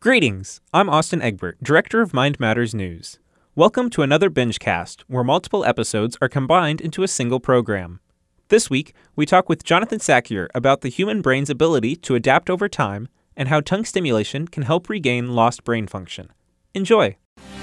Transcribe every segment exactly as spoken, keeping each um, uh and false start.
Greetings, I'm Austin Egbert, Director of Mind Matters News. Welcome to another BingeCast, where multiple episodes are combined into a single program. This week, we talk with Jonathan Sakier about the human brain's ability to adapt over time and how tongue stimulation can help regain lost brain function. Enjoy!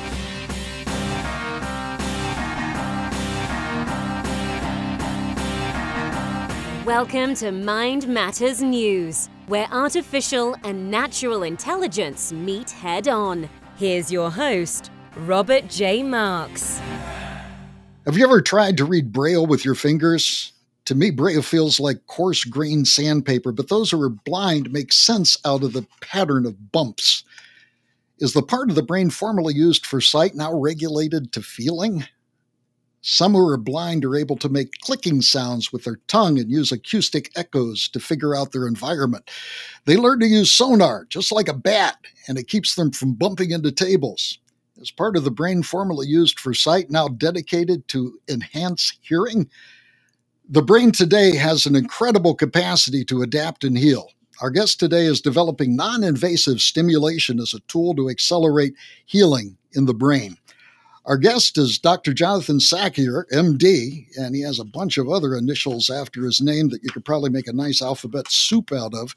Welcome to Mind Matters News, where artificial and natural intelligence meet head-on. Here's your host, Robert J. Marks. Have you ever tried to read Braille with your fingers? To me, Braille feels like coarse-grained sandpaper, but those who are blind make sense out of the pattern of bumps. Is the part of the brain formerly used for sight now regulated to feeling? Some who are blind are able to make clicking sounds with their tongue and use acoustic echoes to figure out their environment. They learn to use sonar, just like a bat, and it keeps them from bumping into tables. Is part of the brain formerly used for sight now dedicated to enhance hearing? The brain today has an incredible capacity to adapt and heal. Our guest today is developing non-invasive stimulation as a tool to accelerate healing in the brain. Our guest is Doctor Jonathan Sakier, M D, and he has a bunch of other initials after his name that you could probably make a nice alphabet soup out of.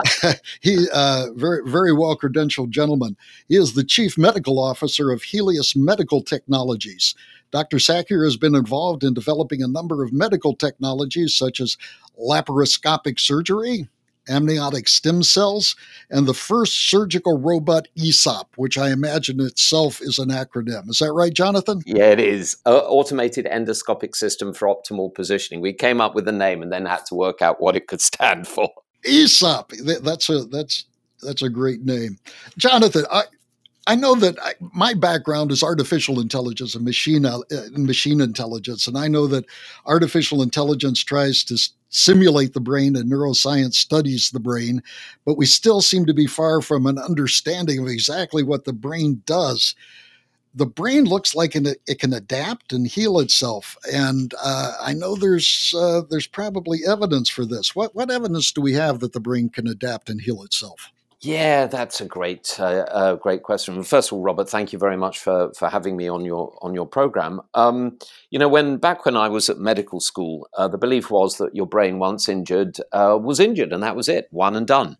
He, uh, very, very well-credentialed gentleman. He is the Chief Medical Officer of Helius Medical Technologies. Doctor Sakier has been involved in developing a number of medical technologies such as laparoscopic surgery, amniotic stem cells, and the first surgical robot E S O P, which I imagine itself is an acronym. Is that right, Jonathan? Yeah, it is. Uh, Automated Endoscopic System for Optimal Positioning. We came up with the name and then had to work out what it could stand for. E S O P. That's a that's that's a great name, Jonathan. I I know that I, my background is artificial intelligence and machine uh, machine intelligence, and I know that artificial intelligence tries to simulate the brain and neuroscience studies the brain, but we still seem to be far from an understanding of exactly what the brain does. The brain looks like an, it can adapt and heal itself, and uh, I know there's uh, there's probably evidence for this. What what evidence do we have that the brain can adapt and heal itself? Yeah, that's a great, uh, uh, great question. First of all, Robert, thank you very much for for having me on your on your program. Um, you know, when back when I was at medical school, uh, the belief was that your brain, once injured, uh, was injured, and that was it, one and done.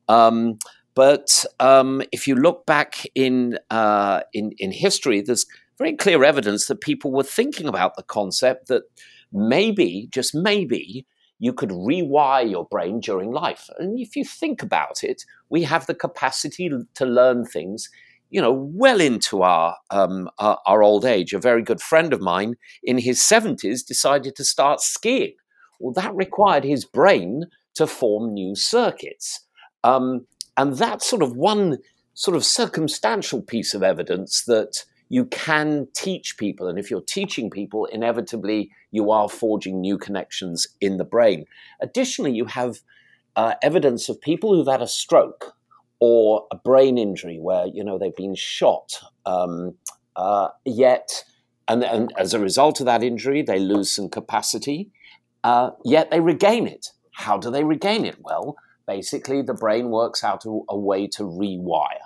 Um, but um, if you look back in uh, in in history, there's very clear evidence that people were thinking about the concept that maybe, just maybe, you could rewire your brain during life. And if you think about it, we have the capacity to learn things, you know, well into our, um, our, our old age. A very good friend of mine in his seventies decided to start skiing. Well, that required his brain to form new circuits. Um, and that's sort of one sort of circumstantial piece of evidence that you can teach people. And if you're teaching people, inevitably you are forging new connections in the brain. Additionally, you have uh, evidence of people who've had a stroke or a brain injury where, you know, they've been shot, um, uh, yet, and, and as a result of that injury, they lose some capacity, uh, yet they regain it. How do they regain it? Well, basically the brain works out a, a way to rewire.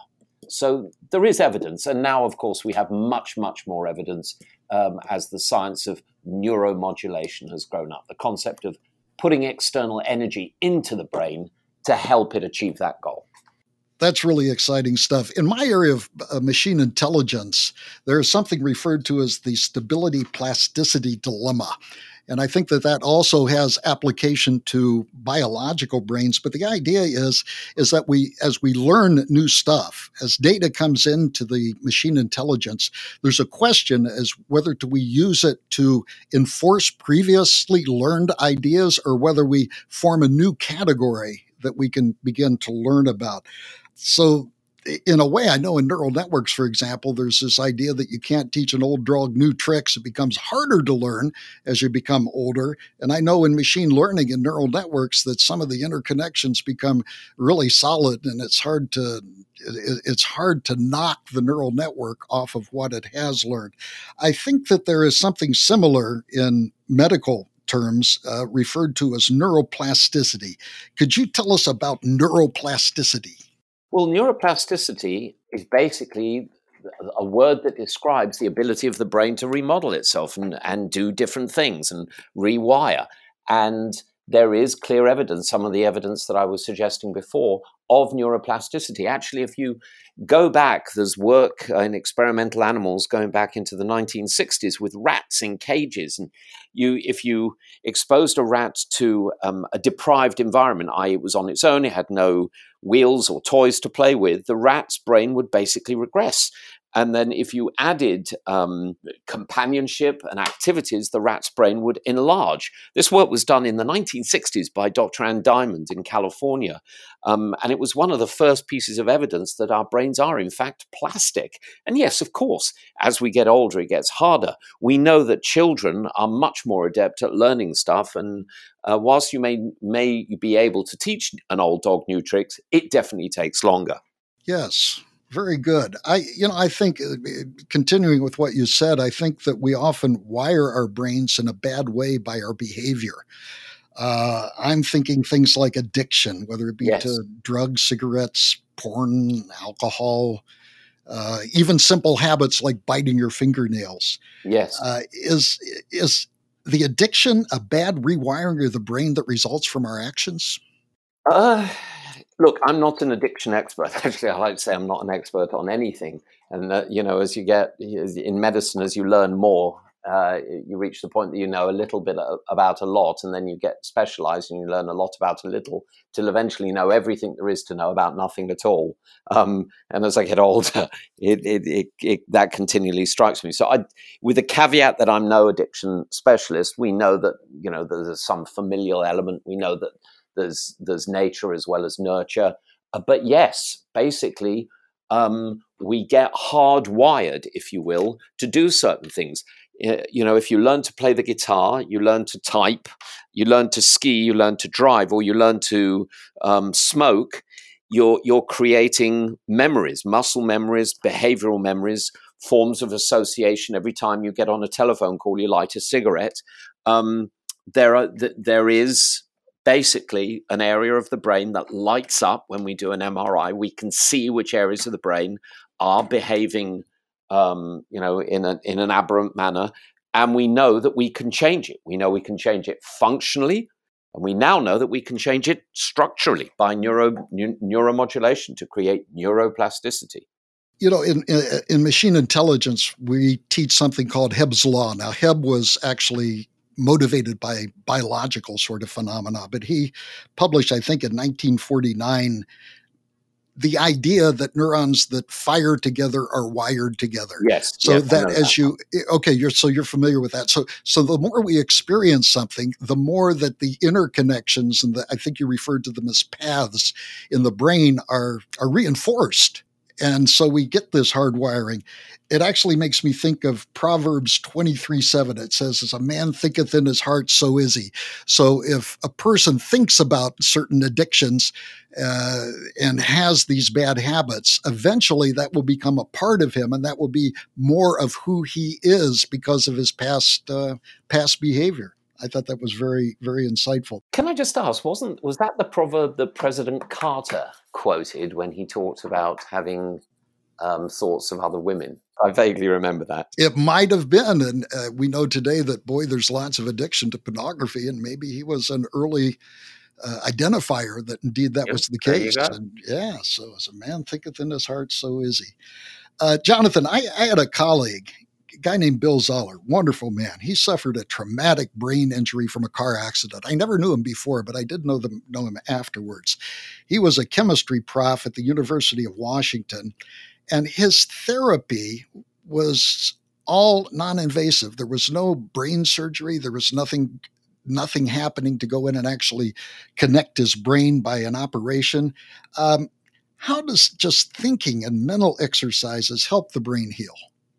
So there is evidence, and now, of course, we have much, much more evidence um, as the science of neuromodulation has grown up. The concept of putting external energy into the brain to help it achieve that goal. That's really exciting stuff. In my area of uh, machine intelligence, there is something referred to as the stability plasticity dilemma. And I think that that also has application to biological brains. But the idea is, is that we, as we learn new stuff, as data comes into the machine intelligence, there's a question as whether do we use it to enforce previously learned ideas or whether we form a new category that we can begin to learn about. So in a way, I know in neural networks, for example, there's this idea that you can't teach an old dog new tricks. It becomes harder to learn as you become older. And I know in machine learning and neural networks that some of the interconnections become really solid, and it's hard to it's hard to knock the neural network off of what it has learned. I think that there is something similar in medical terms uh, referred to as neuroplasticity. Could you tell us about neuroplasticity? Well, neuroplasticity is basically a word that describes the ability of the brain to remodel itself and, and do different things and rewire. And there is clear evidence, some of the evidence that I was suggesting before, of neuroplasticity. Actually, if you go back, there's work in experimental animals going back into the nineteen sixties with rats in cages. And you, if you exposed a rat to um, a deprived environment, that is it was on its own, it had no wheels or toys to play with, the rat's brain would basically regress. And then if you added um, companionship and activities, the rat's brain would enlarge. This work was done in the nineteen sixties by Doctor Ann Diamond in California. Um, and it was one of the first pieces of evidence that our brains are, in fact, plastic. And yes, of course, as we get older, it gets harder. We know that children are much more adept at learning stuff. And uh, whilst you may, may be able to teach an old dog new tricks, it definitely takes longer. Yes. Very good. I, you know, I think uh, continuing with what you said, I think that we often wire our brains in a bad way by our behavior. Uh, I'm thinking things like addiction, whether it be Yes. to drugs, cigarettes, porn, alcohol, uh, even simple habits like biting your fingernails. Yes. Uh, is is the addiction a bad rewiring of the brain that results from our actions? Uh, look, I'm not an addiction expert. Actually, I like to say I'm not an expert on anything. And, uh, you know, as you get in medicine, as you learn more, uh, you reach the point that you know a little bit about a lot, and then you get specialized and you learn a lot about a little till eventually know everything there is to know about nothing at all. Um, and as I get older, it, it, it, it, that continually strikes me. So I, with the caveat that I'm no addiction specialist, we know that, you know, there's some familial element. We know that There's there's nature as well as nurture. Uh, but yes, basically, um, we get hardwired, if you will, to do certain things. Uh, you know, if you learn to play the guitar, you learn to type, you learn to ski, you learn to drive, or you learn to um, smoke, you're, you're creating memories, muscle memories, behavioral memories, forms of association. Every time you get on a telephone call, you light a cigarette. Um, there are, th- there is... basically an area of the brain that lights up when we do an M R I. We can see which areas of the brain are behaving, um, you know, in, a, in an aberrant manner, and we know that we can change it. We know we can change it functionally, and we now know that we can change it structurally by neuro, ne- neuromodulation to create neuroplasticity. You know, in, in in machine intelligence, we teach something called Hebb's law. Now, Hebb was actually motivated by biological sort of phenomena, but he published, I think, in nineteen forty-nine, the idea that neurons that fire together are wired together. Yes. So yes, that as that. you, okay, you're so you're familiar with that. So so the more we experience something, the more that the interconnections, and the, I think you referred to them as paths in the brain, are are reinforced. And so we get this hardwiring. It actually makes me think of Proverbs twenty-three seven. It says, as a man thinketh in his heart, so is he. So if a person thinks about certain addictions uh, and has these bad habits, eventually that will become a part of him, and that will be more of who he is because of his past uh, past behavior. I thought that was very, very insightful. Can I just ask, wasn't was that the proverb that President Carter quoted when he talked about having um, thoughts of other women? I vaguely remember that. It might have been, and uh, we know today that, boy, there's lots of addiction to pornography, and maybe he was an early uh, identifier that indeed that Yep, was the there you case. go. And yeah, so as a man thinketh in his heart, so is he. Uh, Jonathan, I, I had a colleague, a guy named Bill Zoller, wonderful man. He suffered a traumatic brain injury from a car accident. I never knew him before, but I did know them know him afterwards. He was a chemistry prof at the University of Washington, and his therapy was all non-invasive. There was no brain surgery. There was nothing, nothing happening to go in and actually connect his brain by an operation. Um, how does just thinking and mental exercises help the brain heal?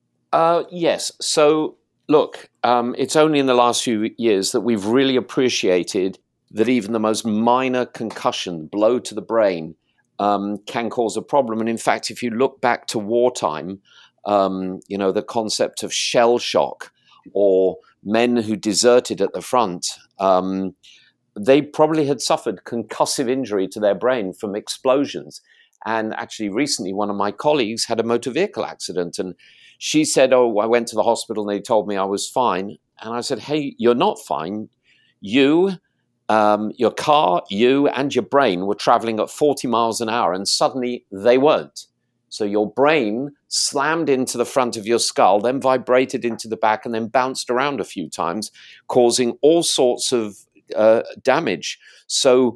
Uh, yes. So, look, um, it's only in the last few years that we've really appreciated that even the most minor concussion, blow to the brain, um, can cause a problem. And in fact, if you look back to wartime, um, you know, the concept of shell shock or men who deserted at the front, um, they probably had suffered concussive injury to their brain from explosions. And actually, recently, one of my colleagues had a motor vehicle accident. And she said, oh, I went to the hospital and they told me I was fine. And I said, hey, you're not fine. You, um, your car, you and your brain were traveling at forty miles an hour and suddenly they weren't. So your brain slammed into the front of your skull, then vibrated into the back and then bounced around a few times, causing all sorts of uh, damage. So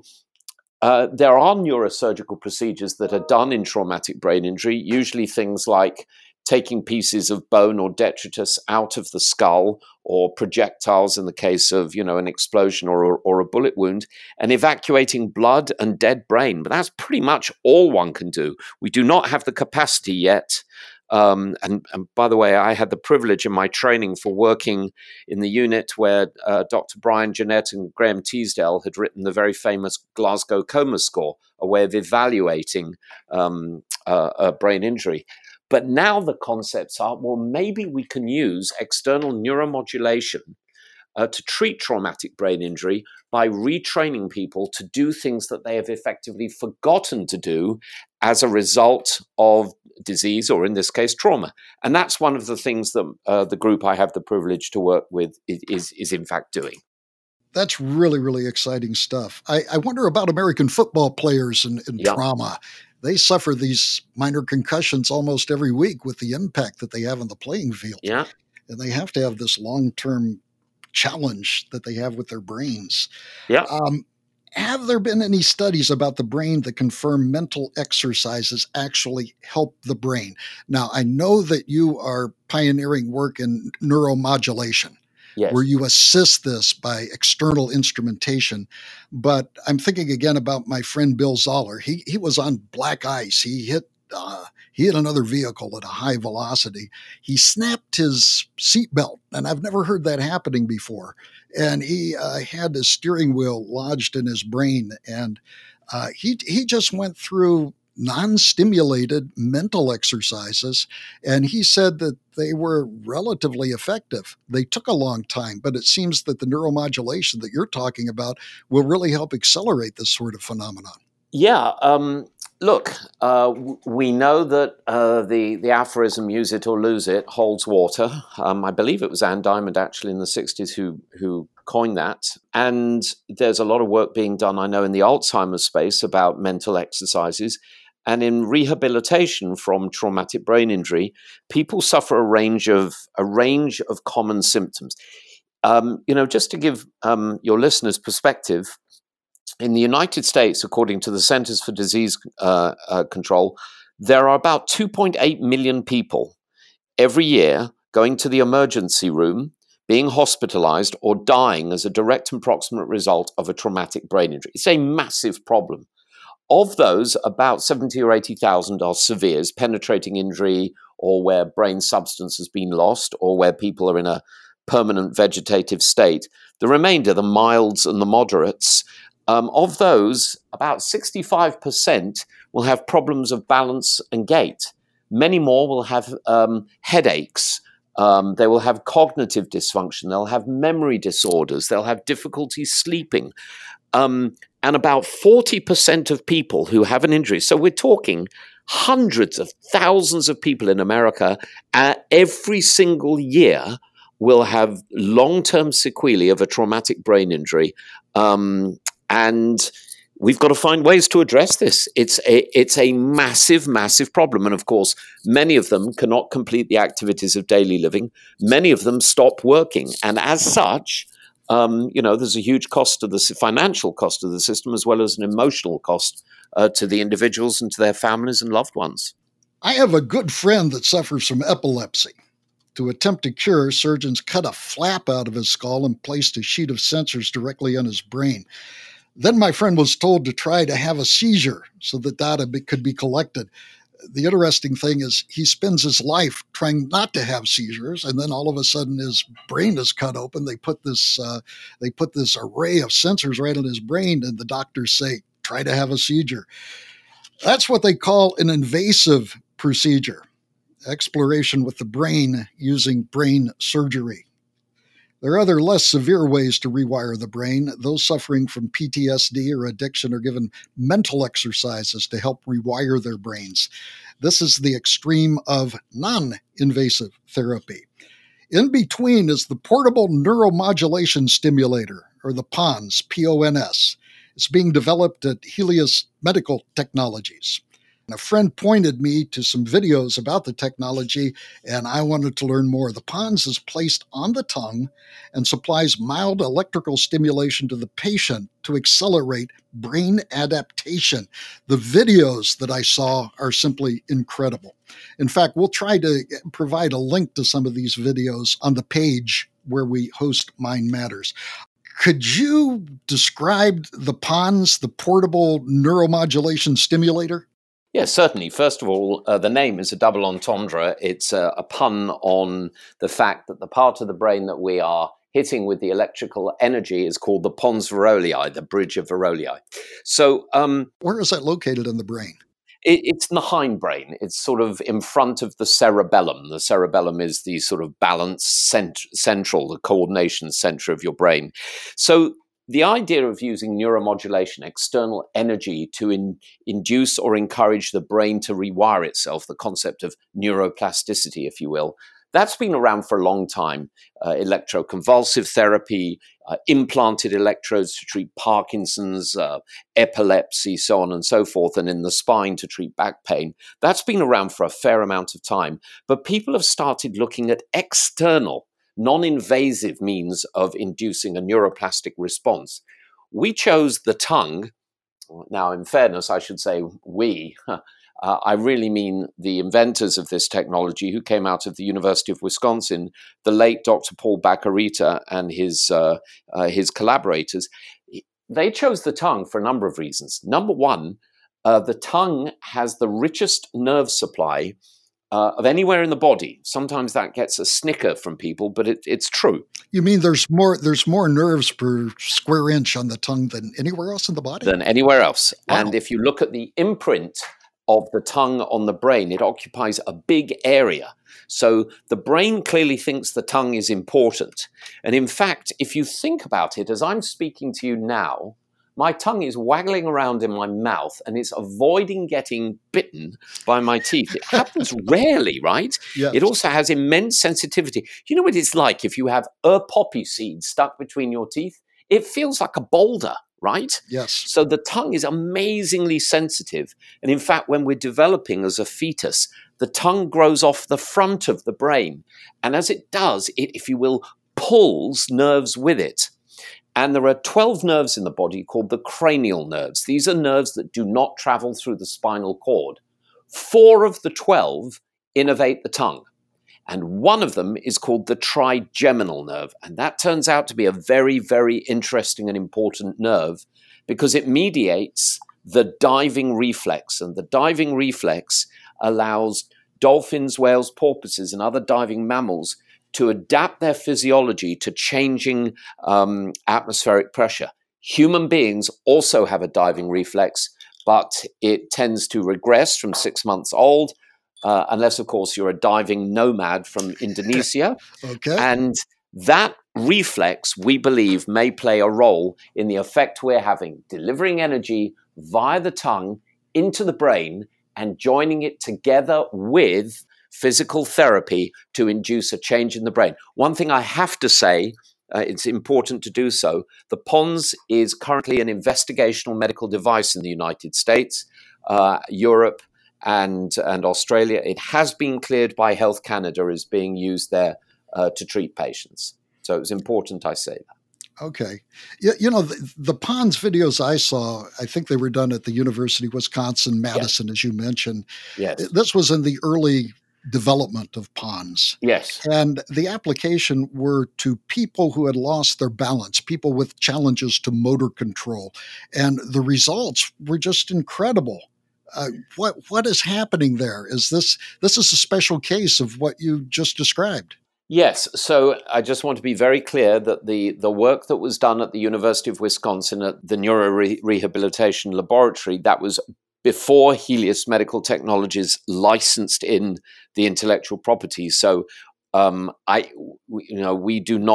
uh, there are neurosurgical procedures that are done in traumatic brain injury, usually things like taking pieces of bone or detritus out of the skull, or projectiles in the case of, you know, an explosion or, or a bullet wound, and evacuating blood and dead brain. But that's pretty much all one can do. We do not have the capacity yet. Um, and, and by the way, I had the privilege in my training for working in the unit where uh, Doctor Brian Jeanette and Graham Teasdale had written the very famous Glasgow Coma Score, a way of evaluating um, uh, a brain injury. But now the concepts are, well, maybe we can use external neuromodulation uh, to treat traumatic brain injury by retraining people to do things that they have effectively forgotten to do as a result of disease, or in this case, trauma. And that's one of the things that uh, the group I have the privilege to work with is, is, is in fact doing. That's really, really exciting stuff. I, I wonder about American football players and, and Yeah. trauma. They suffer these minor concussions almost every week with the impact that they have on the playing field. Yeah. And they have to have this long-term challenge that they have with their brains. Yeah. Um, have there been any studies about the brain that confirm mental exercises actually help the brain? Now, I know that you are pioneering work in neuromodulation. Yes. Where you assist this by external instrumentation. But I'm thinking again about my friend Bill Zoller. He he was on black ice. He hit uh, he hit another vehicle at a high velocity. He snapped his seatbelt, and I've never heard that happening before. And he uh, had his steering wheel lodged in his brain, and uh, he he just went through non-stimulated mental exercises, and he said that they were relatively effective. They took a long time, but it seems that the neuromodulation that you're talking about will really help accelerate this sort of phenomenon. Yeah. Um, look, uh, w- we know that uh, the, the aphorism, use it or lose it, holds water. Um, I believe it was Anne Diamond actually in the sixties who, who coined that. And there's a lot of work being done, I know, in the Alzheimer's space about mental exercises. And in rehabilitation from traumatic brain injury, people suffer a range of a range of common symptoms. Um, you know, just to give um, your listeners perspective, in the United States, according to the Centers for Disease uh, uh, Control, there are about two point eight million people every year going to the emergency room, being hospitalized, or dying as a direct and proximate result of a traumatic brain injury. It's a massive problem. Of those, about seventy or eighty thousand are severes, penetrating injury, or where brain substance has been lost, or where people are in a permanent vegetative state. The remainder, the milds and the moderates, um, of those, about sixty-five percent will have problems of balance and gait. Many more will have um, headaches. Um, they will have cognitive dysfunction. They'll have memory disorders. They'll have difficulty sleeping. Um, and about forty percent of people who have an injury, so we're talking hundreds of thousands of people in America uh, every single year will have long-term sequelae of a traumatic brain injury. Um, and we've got to find ways to address this. It's a, it's a massive, massive problem. And of course, many of them cannot complete the activities of daily living. Many of them stop working. And as such, Um, you know, there's a huge cost to the financial cost of the system, as well as an emotional cost uh, to the individuals and to their families and loved ones. I have a good friend that suffers from epilepsy. To attempt to cure, surgeons cut a flap out of his skull and placed a sheet of sensors directly on his brain. Then my friend was told to try to have a seizure so that data be, could be collected. The interesting thing is he spends his life trying not to have seizures, and then all of a sudden his brain is cut open. They put this uh, they put this array of sensors right in his brain, and the doctors say, try to have a seizure. That's what they call an invasive procedure, exploration with the brain using brain surgery. There are other less severe ways to rewire the brain. Those suffering from P T S D or addiction are given mental exercises to help rewire their brains. This is the extreme of non-invasive therapy. In between is the portable neuromodulation stimulator, or the PONS, P O N S. It's being developed at Helios Medical Technologies. And a friend pointed me to some videos about the technology, and I wanted to learn more. The PONS is placed on the tongue and supplies mild electrical stimulation to the patient to accelerate brain adaptation. The videos that I saw are simply incredible. In fact, we'll try to provide a link to some of these videos on the page where we host Mind Matters. Could you describe the PONS, the portable neuromodulation stimulator? Yes, certainly. First of all, uh, the name is a double entendre. It's a, a pun on the fact that the part of the brain that we are hitting with the electrical energy is called the pons virolei, the bridge of Virolei. So, um, where is that located in the brain? It, it's in the hindbrain. It's sort of in front of the cerebellum. The cerebellum is the sort of balance cent- central, the coordination center of your brain. So the idea of using neuromodulation, external energy to in, induce or encourage the brain to rewire itself, the concept of neuroplasticity, if you will, that's been around for a long time. Uh, electroconvulsive therapy, uh, implanted electrodes to treat Parkinson's, uh, epilepsy, so on and so forth, and in the spine to treat back pain. That's been around for a fair amount of time. But people have started looking at external, non-invasive means of inducing a neuroplastic response. We chose the tongue. Now, in fairness, I should say we. Uh, I really mean the inventors of this technology who came out of the University of Wisconsin, the late Doctor Paul Bach-y-Rita and his, uh, uh, his collaborators. They chose the tongue for a number of reasons. Number one, uh, the tongue has the richest nerve supply Uh, of anywhere in the body. Sometimes that gets a snicker from people, but it, it's true. You mean there's more there's more nerves per square inch on the tongue than anywhere else in the body? Than anywhere else. Wow. And if you look at the imprint of the tongue on the brain, it occupies a big area. So the brain clearly thinks the tongue is important. And in fact, if you think about it, as I'm speaking to you now, my tongue is waggling around in my mouth and it's avoiding getting bitten by my teeth. It happens rarely, right? Yes. It also has immense sensitivity. You know what it's like if you have a poppy seed stuck between your teeth? It feels like a boulder, right? Yes. So the tongue is amazingly sensitive. And in fact, when we're developing as a fetus, the tongue grows off the front of the brain. And as it does, it, if you will, pulls nerves with it. And there are twelve nerves in the body called the cranial nerves. These are nerves that do not travel through the spinal cord. Four of the twelve innervate the tongue. And one of them is called the trigeminal nerve. And that turns out to be a very, very interesting and important nerve because it mediates the diving reflex. And the diving reflex allows dolphins, whales, porpoises, and other diving mammals to adapt their physiology to changing um, atmospheric pressure. Human beings also have a diving reflex, but it tends to regress from six months old, uh, unless, of course, you're a diving nomad from Indonesia. Okay. And that reflex, we believe, may play a role in the effect we're having, delivering energy via the tongue into the brain and joining it together with physical therapy to induce a change in the brain. One thing I have to say, uh, it's important to do so, the PONS is currently an investigational medical device in the United States, uh, Europe, and, and Australia. It has been cleared by Health Canada as being used there uh, to treat patients. So it was important I say that. Okay. You, you know, the, the PONS videos I saw, I think they were done at the University of Wisconsin, Madison, yes. as you mentioned. Yes. This was in the early development of PONS. Yes. And the application were to people who had lost their balance, people with challenges to motor control. And the results were just incredible. Uh, what what is happening there? Is this this is a special case of what you just described? Yes. So I just want to be very clear that the, the work that was done at the University of Wisconsin at the Neuro Rehabilitation Laboratory, that was before Helios Medical Technologies licensed in the intellectual property. So um, I, we, you know, we do not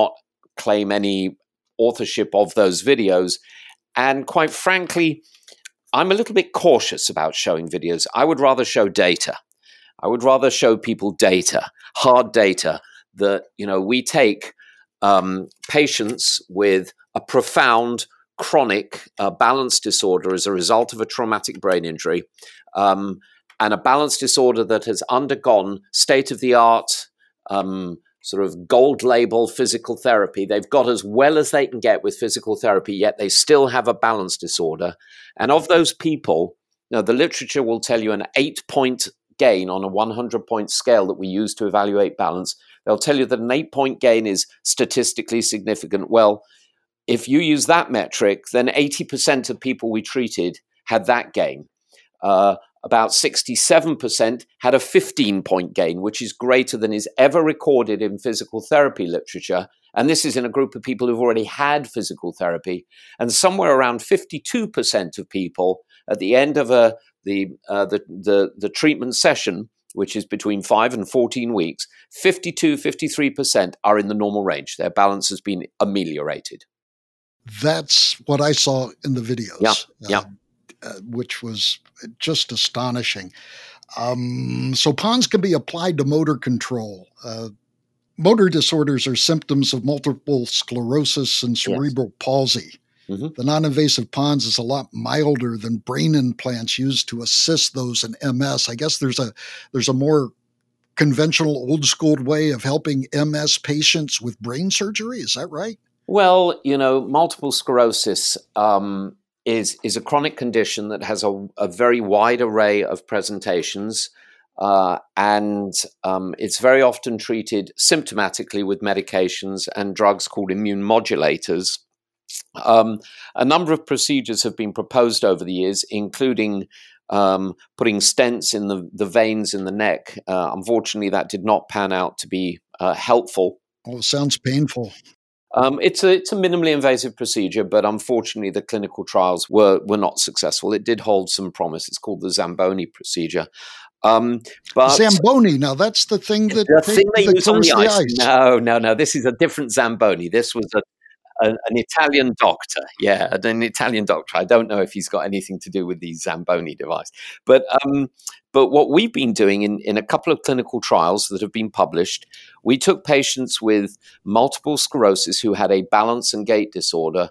claim any authorship of those videos. And quite frankly, I'm a little bit cautious about showing videos. I would rather show data. I would rather show people data, hard data, that, you know, we take um, patients with a profound chronic uh, balance disorder as a result of a traumatic brain injury, um, and a balance disorder that has undergone state-of-the-art um, sort of gold label physical therapy. They've got as well as they can get with physical therapy, yet they still have a balance disorder. And of those people, you know, the literature will tell you an eight-point gain on a one hundred point scale that we use to evaluate balance. They'll tell you that an eight-point gain is statistically significant. Well, if you use that metric, then eighty percent of people we treated had that gain. Uh, about sixty-seven percent had a fifteen-point gain, which is greater than is ever recorded in physical therapy literature. And this is in a group of people who've already had physical therapy. And somewhere around fifty-two percent of people at the end of a, the, uh, the, the, the treatment session, which is between five and fourteen weeks, fifty-two, fifty-three percent are in the normal range. Their balance has been ameliorated. That's what I saw in the videos. Yeah, yeah. Uh, uh, which was just astonishing. Um, so P O N S can be applied to motor control. Uh, motor disorders are symptoms of multiple sclerosis and cerebral yes. palsy. Mm-hmm. The non-invasive P O N S is a lot milder than brain implants used to assist those in M S. I guess there's a there's a more conventional, old-school way of helping M S patients with brain surgery. Is that right? Well, you know, multiple sclerosis um, is is a chronic condition that has a, a very wide array of presentations, uh, and um, it's very often treated symptomatically with medications and drugs called immune modulators. Um, a number of procedures have been proposed over the years, including um, putting stents in the, the veins in the neck. Uh, unfortunately, that did not pan out to be uh, helpful. Oh, it sounds painful. Um, it's a it's a minimally invasive procedure, but unfortunately, the clinical trials were were not successful. It did hold some promise. It's called the Zamboni procedure. Um, but Zamboni, now that's the thing that the thing they that use on the, the ice. ice. No, no, no. This is a different Zamboni. This was a An, an Italian doctor, yeah, an Italian doctor. I don't know if he's got anything to do with the Zamboni device, but um, but what we've been doing in, in a couple of clinical trials that have been published, we took patients with multiple sclerosis who had a balance and gait disorder,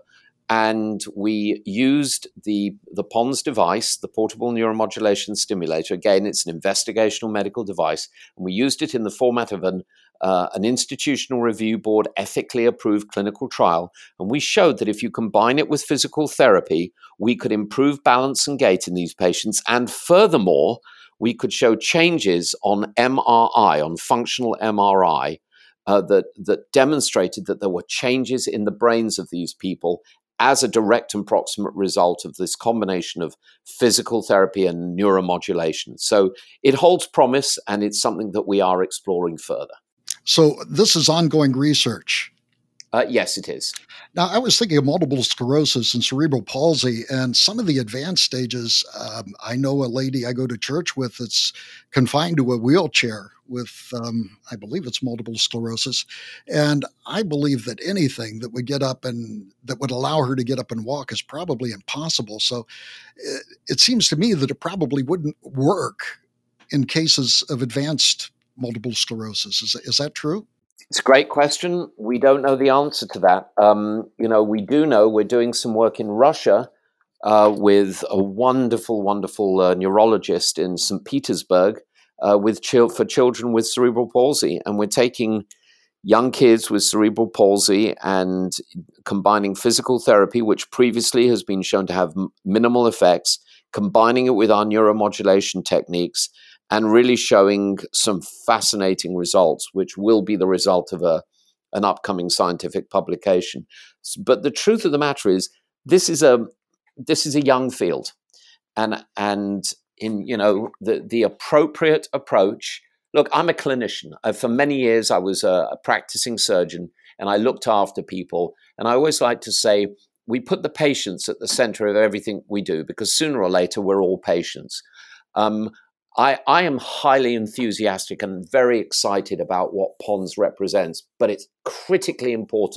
and we used the the P O N S device, the portable neuromodulation stimulator. Again, it's an investigational medical device, and we used it in the format of an Uh, an institutional review board ethically approved clinical trial. And we showed that if you combine it with physical therapy, we could improve balance and gait in these patients. And furthermore, we could show changes on M R I, on functional M R I, uh, that, that demonstrated that there were changes in the brains of these people as a direct and proximate result of this combination of physical therapy and neuromodulation. So it holds promise, and it's something that we are exploring further. So this is ongoing research. Uh, yes, it is. Now, I was thinking of multiple sclerosis and cerebral palsy, and some of the advanced stages. Um, I know a lady I go to church with that's confined to a wheelchair with, um, I believe it's multiple sclerosis. And I believe that anything that would get up and that would allow her to get up and walk is probably impossible. So it, it seems to me that it probably wouldn't work in cases of advanced multiple sclerosis. Is, is that true? It's a great question. We don't know the answer to that. Um, you know, we do know we're doing some work in Russia uh, with a wonderful, wonderful uh, neurologist in Saint Petersburg uh, with chil- for children with cerebral palsy. And we're taking young kids with cerebral palsy and combining physical therapy, which previously has been shown to have m- minimal effects, combining it with our neuromodulation techniques, and really showing some fascinating results, which will be the result of a, an upcoming scientific publication. But the truth of the matter is, this is a this is a young field, and and in you know the the appropriate approach. Look, I'm a clinician. Uh, for many years, I was a, a practicing surgeon, and I looked after people. And I always like to say, we put the patients at the center of everything we do, because sooner or later, we're all patients. Um, I, I am highly enthusiastic and very excited about what P O N S represents, but it's critically important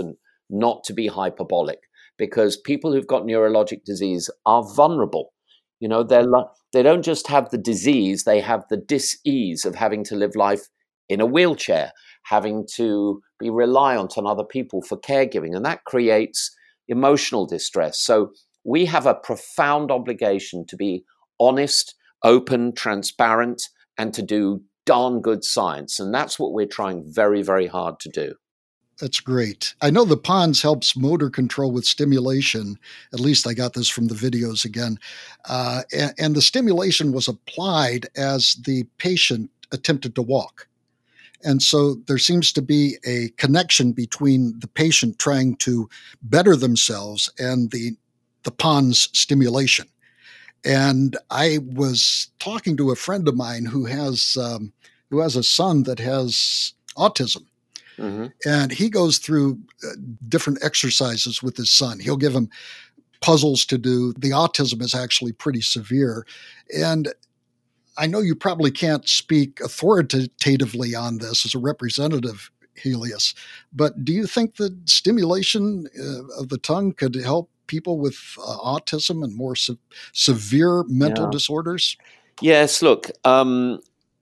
not to be hyperbolic, because people who've got neurologic disease are vulnerable. You know, they're li- they don't just have the disease, they have the dis-ease of having to live life in a wheelchair, having to be reliant on other people for caregiving, and that creates emotional distress. So we have a profound obligation to be honest, open, transparent, and to do darn good science. And that's what we're trying very, very hard to do. That's great. I know the PONS helps motor control with stimulation. At least I got this from the videos again. Uh, and, and the stimulation was applied as the patient attempted to walk. And so there seems to be a connection between the patient trying to better themselves and the, the PONS stimulation. And I was talking to a friend of mine who has um, who has a son that has autism. Mm-hmm. And he goes through uh, different exercises with his son. He'll give him puzzles to do. The autism is actually pretty severe. And I know you probably can't speak authoritatively on this as a representative, Helios, but do you think that stimulation uh, of the tongue could help people with uh, autism and more se- severe mental yeah. disorders? Yes, look, um,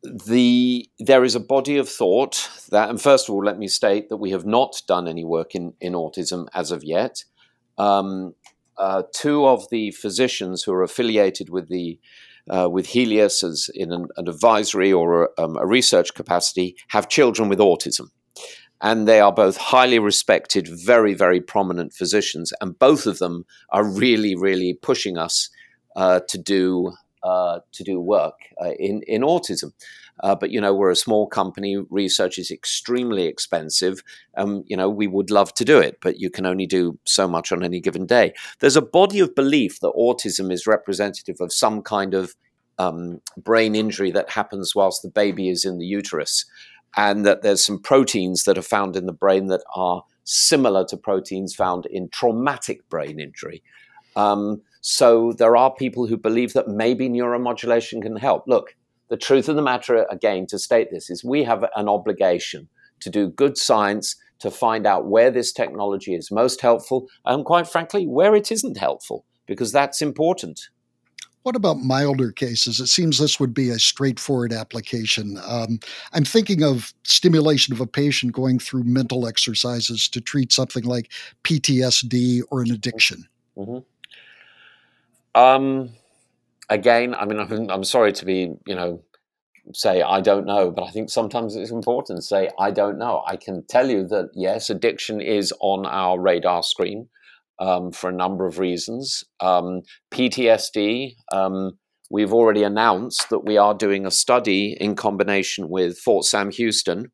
the there is a body of thought that, and first of all, let me state that we have not done any work in, in autism as of yet. Um, uh, two of the physicians who are affiliated with the Uh, with Helios as in an, an advisory or a, um, a research capacity, have children with autism. And they are both highly respected, very, very prominent physicians. And both of them are really, really pushing us uh, to do uh, to do work uh, in, in autism. Uh, but, you know, we're a small company. Research is extremely expensive. Um, you know, we would love to do it, but you can only do so much on any given day. There's a body of belief that autism is representative of some kind of um, brain injury that happens whilst the baby is in the uterus, and that there's some proteins that are found in the brain that are similar to proteins found in traumatic brain injury. Um, so there are people who believe that maybe neuromodulation can help. Look, the truth of the matter, again, to state this, is we have an obligation to do good science, to find out where this technology is most helpful, and quite frankly, where it isn't helpful, because that's important. What about milder cases? It seems this would be a straightforward application. Um, I'm thinking of stimulation of a patient going through mental exercises to treat something like P T S D or an addiction. Mm-hmm. Um. Again, I mean, I'm, I'm sorry to be, you know, say I don't know, but I think sometimes it's important to say I don't know. I can tell you that, yes, addiction is on our radar screen um, for a number of reasons. Um, P T S D, um, we've already announced that we are doing a study in combination with Fort Sam Houston,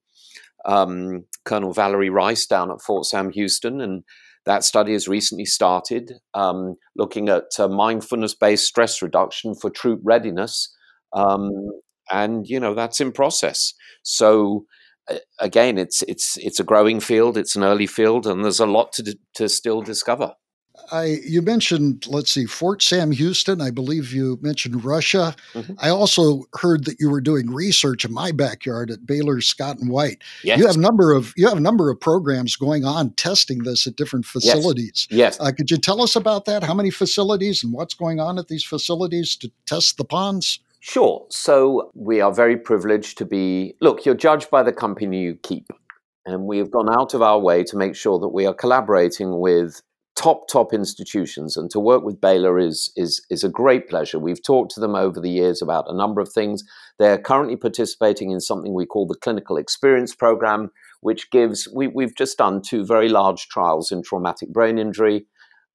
um, Colonel Valerie Rice down at Fort Sam Houston, and that study has recently started, um, looking at uh, mindfulness-based stress reduction for troop readiness. Um, and, you know, that's in process. So, uh, again, it's it's it's a growing field. It's an early field, and there's a lot to to still discover. I, you mentioned, let's see, Fort Sam Houston. I believe you mentioned Russia. Mm-hmm. I also heard that you were doing research in my backyard at Baylor Scott and White. Yes. You have a number of you have a number of programs going on testing this at different facilities. Yes. yes. Uh, could you tell us about that? How many facilities and what's going on at these facilities to test the PONS? Sure. So we are very privileged to be. Look, you're judged by the company you keep, and we have gone out of our way to make sure that we are collaborating with top, top institutions, and to work with Baylor is, is, is a great pleasure. We've talked to them over the years about a number of things. They're currently participating in something we call the Clinical Experience Program, which gives, we, we've just done two very large trials in traumatic brain injury,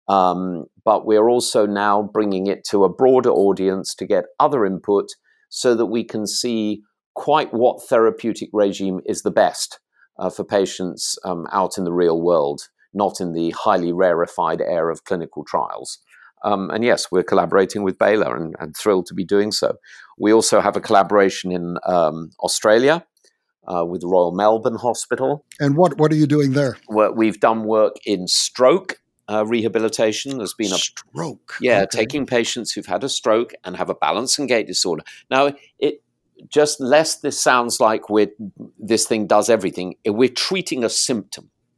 um, but we're also now bringing it to a broader audience to get other input so that we can see quite what therapeutic regime is the best uh, for patients um, out in the real world, not in the highly rarefied air of clinical trials. Um, and yes, we're collaborating with Baylor and, and thrilled to be doing so. We also have a collaboration in um, Australia uh, with the Royal Melbourne Hospital. And what, what are you doing there? Where we've done work in stroke uh, rehabilitation. There's been a stroke. Yeah, okay. taking patients who've had a stroke and have a balance and gait disorder. Now, it just lest this sounds like we're, this thing does everything, we're treating a symptom.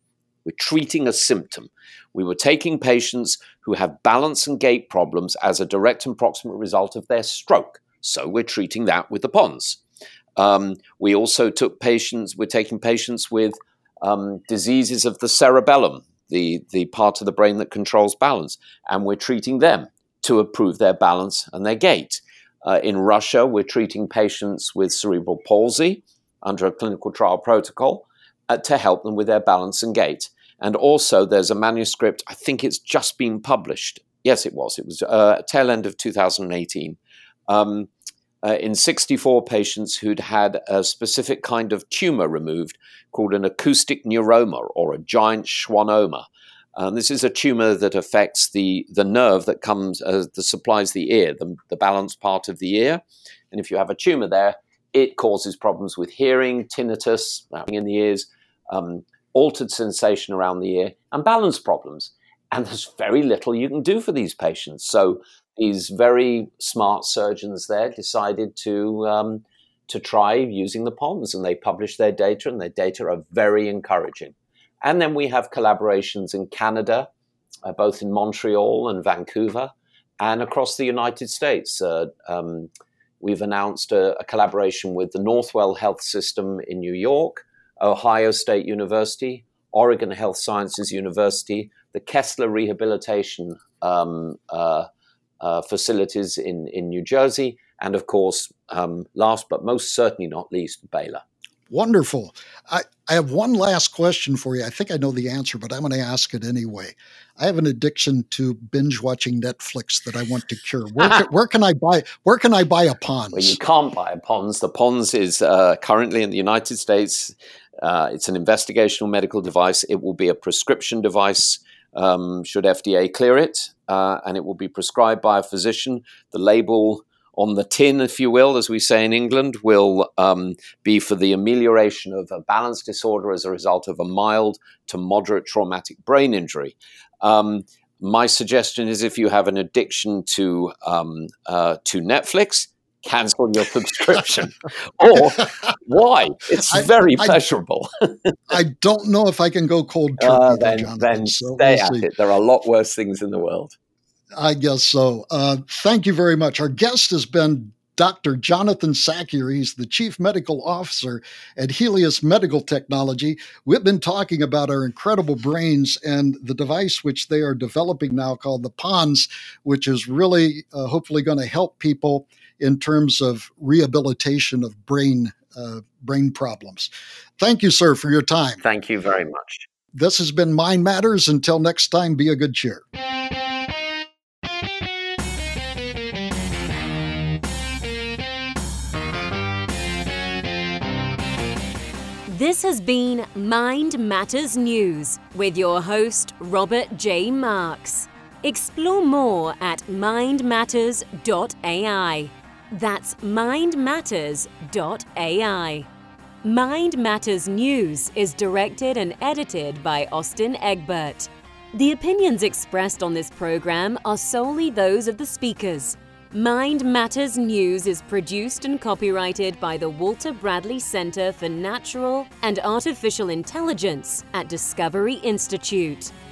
We're treating a symptom. We were taking patients who have balance and gait problems as a direct and proximate result of their stroke. So we're treating that with the P O N S. Um, we also took patients, we're taking patients with um, diseases of the cerebellum, the, the part of the brain that controls balance, and we're treating them to improve their balance and their gait. Uh, in Russia, we're treating patients with cerebral palsy under a clinical trial protocol uh, to help them with their balance and gait. And also there's a manuscript, I think it's just been published. Yes, it was. It was uh, tail end of two thousand eighteen. Um, uh, in sixty-four patients who'd had a specific kind of tumor removed called an acoustic neuroma or a giant schwannoma. Um, this is a tumor that affects the, the nerve that comes, uh, that supplies the ear, the, the balance part of the ear. And if you have a tumor there, it causes problems with hearing, tinnitus, in the ears, um, altered sensation around the ear, and balance problems. And there's very little you can do for these patients. So these very smart surgeons there decided to um, to try using the P O N S, and they published their data, and their data are very encouraging. And then we have collaborations in Canada, uh, both in Montreal and Vancouver, and across the United States. Uh, um, we've announced a, a collaboration with the Northwell Health System in New York, Ohio State University, Oregon Health Sciences University, the Kessler Rehabilitation um, uh, uh, facilities in, in New Jersey, and of course, um, last but most certainly not least, Baylor. Wonderful. I, I have one last question for you. I think I know the answer, but I'm going to ask it anyway. I have an addiction to binge watching Netflix that I want to cure. Where, can, where can I buy? Where can I buy a P O N S? Well, you can't buy a P O N S. The P O N S is uh, currently in the United States. Uh, it's an investigational medical device. It will be a prescription device. Um, should F D A clear it, uh, and it will be prescribed by a physician. The label on the tin, if you will, as we say in England, will um, be for the amelioration of a balance disorder as a result of a mild to moderate traumatic brain injury. Um, my suggestion is if you have an addiction to um, uh, to Netflix, cancel your subscription. Or why? It's I, very I, pleasurable. I don't know if I can go cold turkey. Uh, then Jonathan, then so stay we'll at see. it. There are a lot worse things in the world. I guess so. Uh, thank you very much. Our guest has been Doctor Jonathan Sakier. He's the Chief Medical Officer at Helios Medical Technology. We've been talking about our incredible brains and the device which they are developing now called the P O N S, which is really uh, hopefully going to help people in terms of rehabilitation of brain uh, brain problems. Thank you, sir, for your time. Thank you very much. This has been Mind Matters. Until next time, be a good cheer. This has been Mind Matters News with your host, Robert J. Marks. Explore more at mind matters dot a i. That's mind matters dot a i. Mind Matters News is directed and edited by Austin Egbert. The opinions expressed on this program are solely those of the speakers. Mind Matters News is produced and copyrighted by the Walter Bradley Center for Natural and Artificial Intelligence at Discovery Institute.